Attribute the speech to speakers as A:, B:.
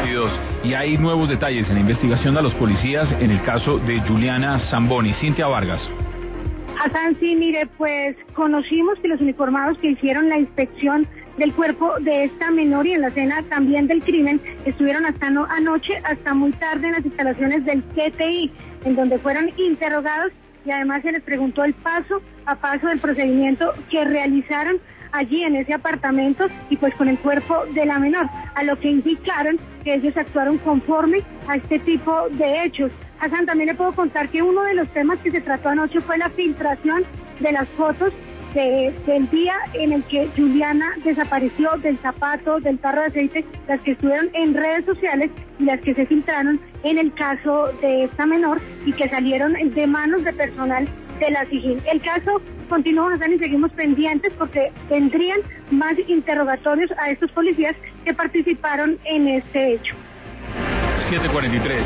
A: 2022. Y hay nuevos detalles en la investigación de los policías en el caso de Juliana Zamboni. Cintia Vargas.
B: Hassan, sí, mire, pues conocimos que los uniformados que hicieron la inspección del cuerpo de esta menor y en la escena también del crimen estuvieron anoche hasta muy tarde en las instalaciones del CTI, en donde fueron interrogados y además se les preguntó el paso a paso del procedimiento que realizaron allí en ese apartamento y pues con el cuerpo de la menor, a lo que indicaron que ellos actuaron conforme a este tipo de hechos. Hassan, también le puedo contar que uno de los temas que se trató anoche fue la filtración de las fotos del día en el que Juliana desapareció, del zapato, del tarro de aceite, las que estuvieron en redes sociales y las que se filtraron en el caso de esta menor y que salieron de manos de personal de la SIJIN. El caso continúa, Hassan, y seguimos pendientes porque tendrían más interrogatorios a estos policías que participaron en este hecho.
A: 7:43.